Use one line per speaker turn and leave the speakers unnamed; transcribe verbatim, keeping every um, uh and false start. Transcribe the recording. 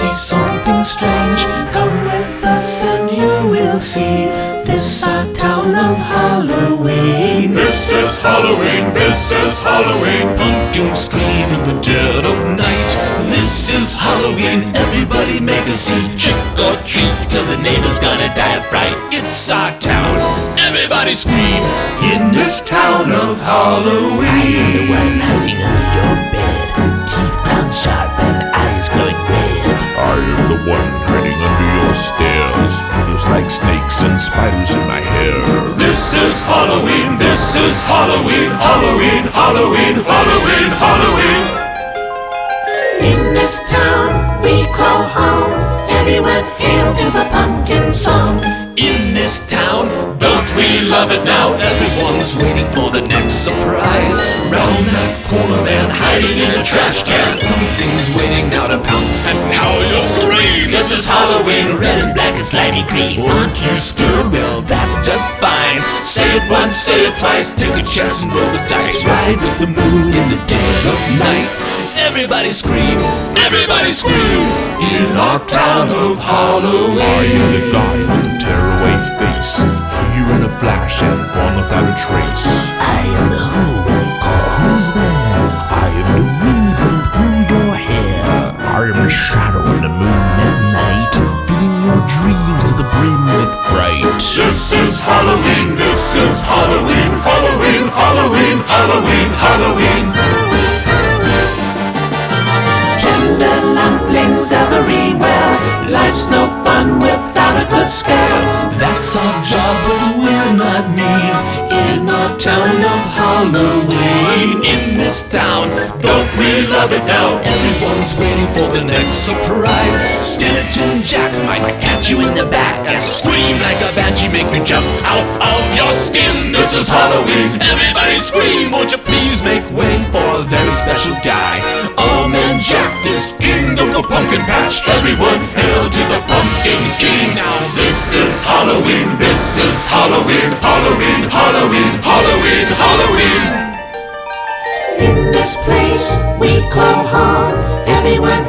see something strange. Come with us and you will see. This our town of Halloween.
This is Halloween, this is Halloween.
Pumpkins scream in the dead of night. This is Halloween, everybody make a scene. Trick or treat till the neighbor's gonna die of fright. It's our town, everybody scream. In this town of Halloween.
I am the one hiding under your bed, teeth ground sharp and eyes glowing red.
I am the one hiding under your stairs, fingers like snakes and spiders in my hair.
This is Halloween, this is Halloween, Halloween, Halloween, Halloween, Halloween.
In this town we call home, everyone hail to the pumpkin song.
In this town, don't we love it now? Everyone's waiting for the next surprise. Round that corner man, hiding in a trash can, something's waiting now to pounce, and now you'll scream. This is Halloween, red and black and slimy green. Aren't you scared? Well, that's just fine. Say it once, say it twice, take a chance and roll the dice. Ride with the moon in the dead of night. Everybody scream, everybody scream. In our town of Halloween.
I am the guy with the tearaway face, here in a flash and gone without a trace.
I am the who when you call who's there. I am the wind blowing through your hair. I am the shadow on the moon at night, filling your dreams to the brim with fright.
This is Halloween, this is Halloween, Halloween, Halloween, Halloween, Halloween.
Gender lumplings everywhere, life's no fun without a good scare.
That's our job, but we're not mean. In our town of Halloween. In this town, don't we love it now? Everyone's waiting for the next surprise. Skeleton Jack might catch you in the back and scream like a banshee, make you jump out of your skin. This is Halloween, everybody scream. Won't you please make way for a very special guy? Old Man Jack is king of the pumpkin patch. Everyone hail to the pumpkin king. Now this is Halloween, this is Halloween, Halloween, Halloween, Halloween, Halloween.
In this place we call home, everyone